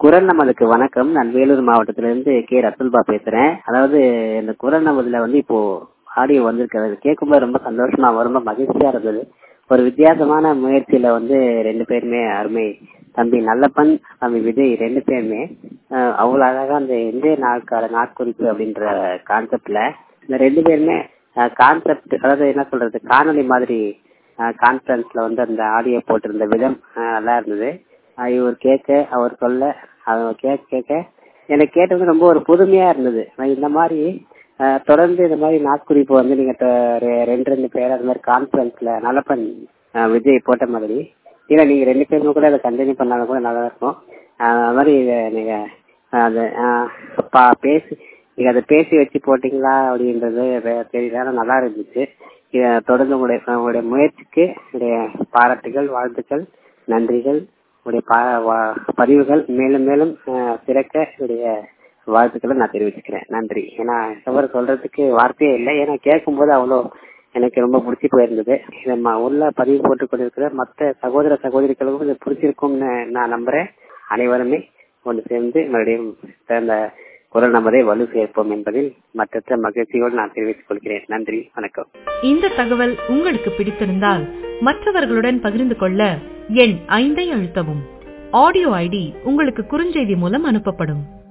குரல் நமதுக்கு வணக்கம். நான் வேலூர் மாவட்டத்திலிருந்து கே ரத்துல்பா பேசுறேன். அதாவது இந்த குரல் நமதுல இப்போ ஆடியோ வந்திருக்கிறது கேட்கும்போது ரொம்ப சந்தோஷமா ரொம்ப மகிழ்ச்சியா இருந்தது. ஒரு வித்தியாசமான முயற்சியில ரெண்டு பேருமே அருமை. தம்பி நல்லப்பன், தம்பி விஜய் ரெண்டு பேருமே அவ்வளவு அழகா அந்த இந்திய நாட்குறிப்பு அப்படின்ற கான்செப்ட்ல இந்த ரெண்டு பேருமே கான்செப்ட், அதாவது என்ன சொல்றது, காணொலி மாதிரி கான்ஃபரன்ஸ்ல அந்த ஆடியோ போட்டிருந்த விதம் நல்லா இருந்தது. இவர் கேட்க அவர் சொல்ல அவர் கேட்க எனக்கு கேட்டது ரொம்ப ஒரு புதுமையா இருந்தது. இந்த மாதிரி தொடர்ந்து இந்த மாதிரி நாட்குறிப்பு நீங்க ரெண்டு பேர் அது மாதிரி கான்ஃபரன்ஸ்ல நல்லப்பன் விஜய் போட்ட மாதிரி இல்ல நீங்க ரெண்டு பேருமே கூட அதை கண்டினியூ பண்ணாலும் கூட நல்லா இருக்கும். அது மாதிரி நீங்க அதை நீங்க அதை பேசி வச்சு போட்டீங்களா அப்படின்றது தெரியல, நல்லா இருந்துச்சு. தொடர்ந்து உங்களுடைய முயற்சிக்கு என்னுடைய பாராட்டுகள், வாழ்த்துக்கள், நன்றிகள். உங்களுடைய பதிவுகள் மேலும் மேலும் சிறக்க என்னுடைய வாழ்த்துக்களை நான் தெரிவிச்சுக்கிறேன். நன்றி. ஏன்னா சொல்றதுக்கு வார்த்தையே இல்லை. ஏன்னா கேட்கும் போது அவ்வளோ எனக்கு ரொம்ப பிடிச்சி போயிருந்தது. இதை உள்ள பதிவு போட்டுக் கொண்டிருக்கிற மற்ற சகோதர சகோதரிகளுக்கும் இது பிடிச்சிருக்கும்னு நான் நம்புறேன். அனைவருமே ஒன்று சேர்ந்து மறுபடியும் சிறந்த குரல் நமதை வலு சேர்ப்போம் என்பதில் மற்ற மகிழ்ச்சியோடு நான் தெரிவித்துக் கொள்கிறேன். நன்றி, வணக்கம். இந்த தகவல் உங்களுக்கு பிடித்திருந்தால் மற்றவர்களுடன் பகிர்ந்து கொள்ள எண் 5 அழுத்தவும். ஆடியோ ஐடி உங்களுக்கு குறுஞ்செய்தி மூலம் அனுப்பப்படும்.